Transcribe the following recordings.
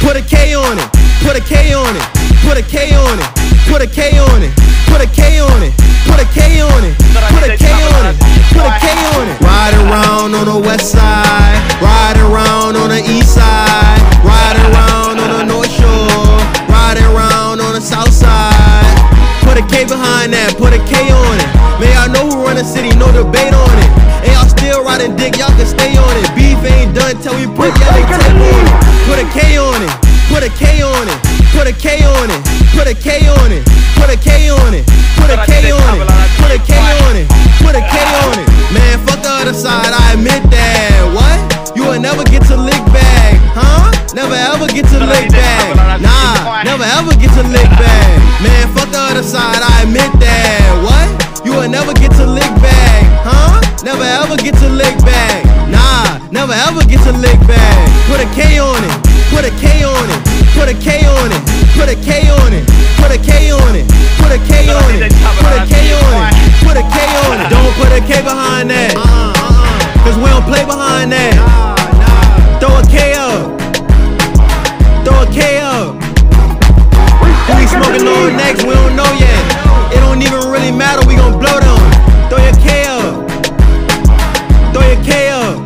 Put a K on it, put a K on it, put a K on it, put a K on it, put a K on it, put a K on it, put a K on it, put a K on it. Ride around on the west side, ride around on the east side, ride around on the north shore, ride around on the south side. Put a K behind that, put a K on it. Man, y'all know who run the city, no debate on it. And y'all still riding dick, y'all can stay on it. Beef ain't done till we put yellow tape on it. Put a K on it, put a K on it, put a K on it, put a K on it, put a K on it, put a K on it, put a K on it, put a K on it. Man, fuck the other side, I admit that. What? You will never get to lick back, huh? Never ever get to lick back. Nah, never ever get to lick back. Man, fuck the other side, I admit that. What? You will never get to lick back, huh? Never ever get to lick back. Nah, never ever get to lick back. Put a K on it, put a K on it, put a K on it, put a K on it, put a K on it, put a K on it, put a K on it, put a K on it. Don't put a K behind that, cause we don't play behind that. Throw a K up, throw a K up. Who we smoking on next, we don't know yet. It don't even really matter, we gon' blow them. Throw your K up, throw your K up.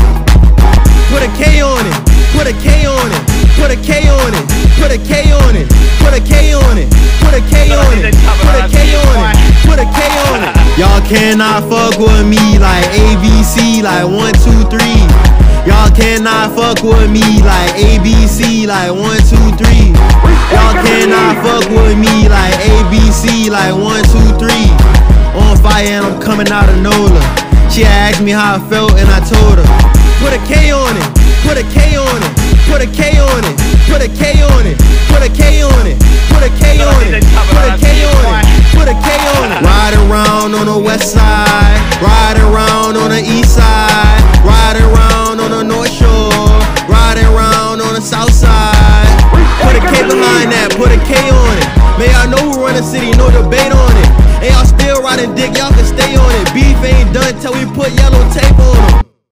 Put a K on it, put a K on it, put a K on it, put a K on it, put a K on it, put a K on it, put a K on it, put a K on it. Y'all cannot fuck with me like ABC, like 1, 2, 3. Y'all cannot fuck with me like ABC, like 1, 2, 3. Y'all cannot fuck with me like ABC, like 1, 2, 3. On fire and I'm coming out of NOLA. She asked me how I felt and I told her. Put a K on it, put a K on it, put a K on it, put a K on it, put a K on it, put a K on it, put a K on it, put a K on it. Ride around on the west side, ride around on the east side, ride around on the north shore, ride around on the south side. Put a K behind that, put a K on it. Man, y'all know who run the city, no debate on it. And y'all still riding dick, y'all can stay on it. Beef ain't done till we put yellow tape on them.